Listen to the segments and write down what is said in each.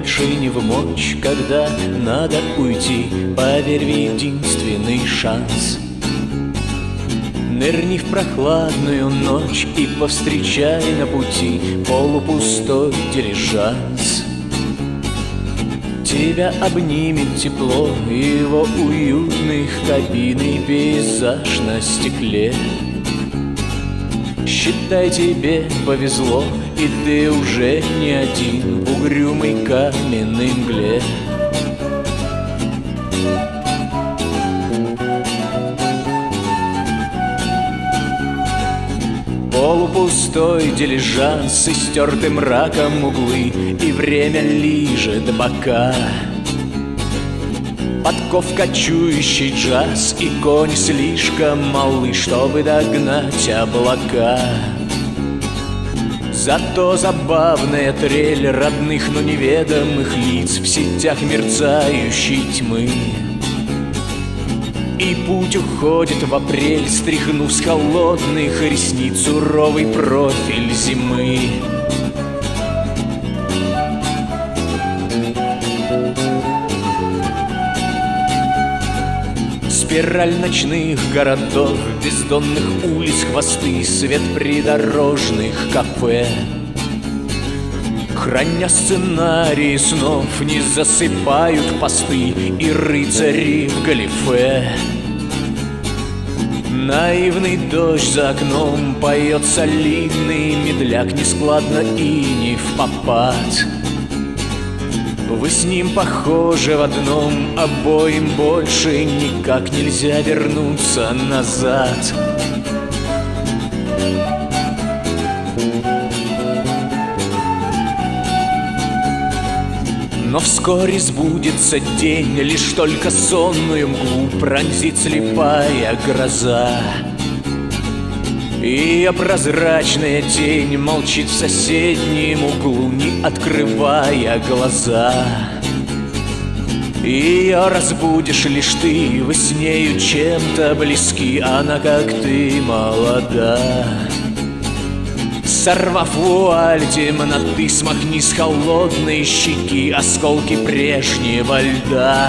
больше не в мочь, когда надо уйти, поверь в единственный шанс. Нырни в прохладную ночь и повстречай на пути полупустой дилижанс. Тебя обнимет тепло его уютных кабин и пейзаж на стекле. Считай, тебе повезло, и ты уже не один в угрюмой каменной мгле. Полупустой дилижанс с истертым раком углы, и время лижет бока. Подков кочующий джаз, и конь слишком малы, чтобы догнать облака. Зато забавная трель родных, но неведомых лиц в сетях мерцающей тьмы. И путь уходит в апрель, стряхнув с холодных ресниц суровый профиль зимы. Спираль ночных городов, бездонных улиц хвосты, свет придорожных кафе. Храня сценарии снов, не засыпают посты и рыцари в галифе. Наивный дождь за окном поет солидный медляк, нескладно и не впопад. Вы с ним похожи в одном, обоим больше никак нельзя вернуться назад. Но вскоре сбудется день, лишь только сонную мглу пронзит слепая гроза. Ее прозрачная тень молчит в соседнем углу, не открывая глаза. Ее разбудишь лишь ты, вы с нею чем-то близки, она, как ты, молода. Сорвав вуаль темноты, смахни с холодной щеки осколки прежнего льда.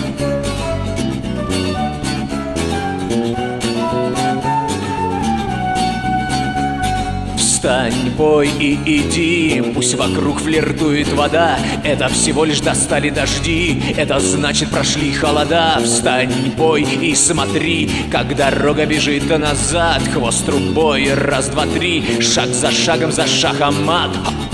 Встань, пой и иди, пусть вокруг флиртует вода. Это всего лишь достали дожди, это значит прошли холода. Встань, пой и смотри, как дорога бежит назад. Хвост трубой, раз, два, три, шаг за шагом, за шахмат.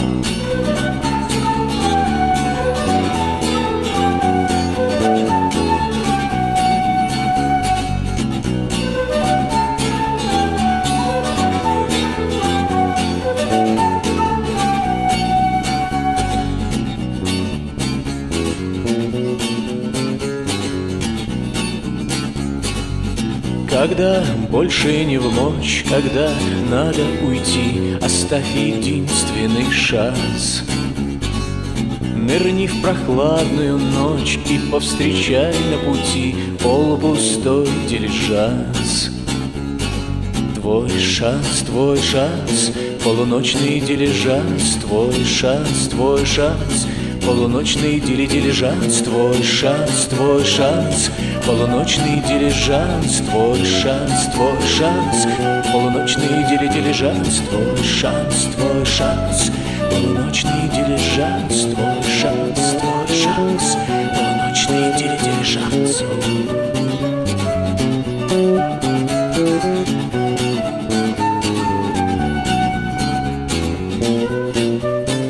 Когда больше не в мочь, когда надо уйти, оставь единственный шанс. Нырни в прохладную ночь и повстречай на пути полупустой дилижанс. Твой шанс, полуночный дилижанс. Твой шанс, полуночный дилижанс. Твой шанс, полуночный дилижанс. Твой шанс, полуночный дилижанс. Твой шанс, полуночный дилижанс. Твой шанс, полуночный дилижанс.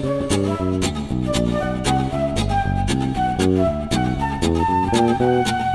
Thank you.